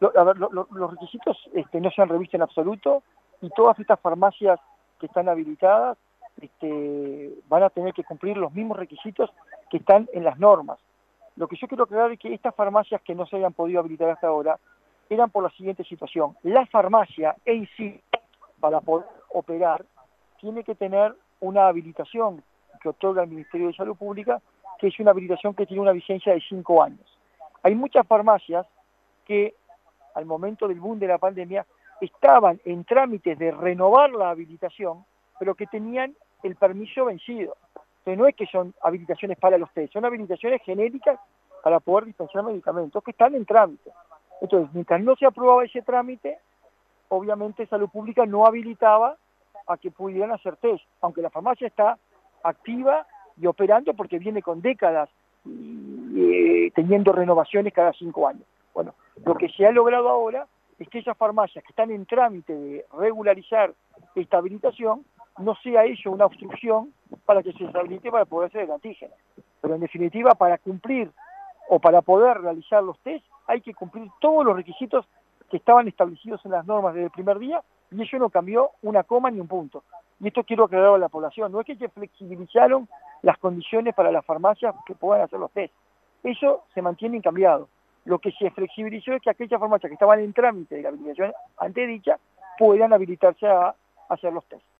A ver, los requisitos no se han revisto en absoluto y todas estas farmacias que están habilitadas van a tener que cumplir los mismos requisitos que están en las normas. Lo que yo quiero aclarar es que estas farmacias que no se hayan podido habilitar hasta ahora eran por la siguiente situación. La farmacia en sí, para poder operar, tiene que tener una habilitación que otorga el Ministerio de Salud Pública, que es una habilitación que tiene una vigencia de 5 años. Hay muchas farmacias que al momento del boom de la pandemia estaban en trámites de renovar la habilitación, pero que tenían el permiso vencido. Entonces no es que son habilitaciones para los test, son habilitaciones genéricas para poder dispensar medicamentos que están en trámite. Entonces, mientras no se aprobaba ese trámite, obviamente Salud Pública no habilitaba a que pudieran hacer test, aunque la farmacia está activa y operando porque viene con décadas teniendo renovaciones cada 5 años. Bueno, lo que se ha logrado ahora es que esas farmacias que están en trámite de regularizar esta habilitación no sea ello una obstrucción para que se habilite para poder hacer el antígeno. Pero en definitiva, para cumplir o para poder realizar los test hay que cumplir todos los requisitos que estaban establecidos en las normas desde el primer día y eso no cambió una coma ni un punto. Y esto quiero aclarar a la población, no es que se flexibilizaron las condiciones para las farmacias que puedan hacer los test. Eso se mantiene incambiado. Lo que se flexibilizó es que aquellas farmacias que estaban en trámite de la habilitación antedicha puedan habilitarse a hacer los test.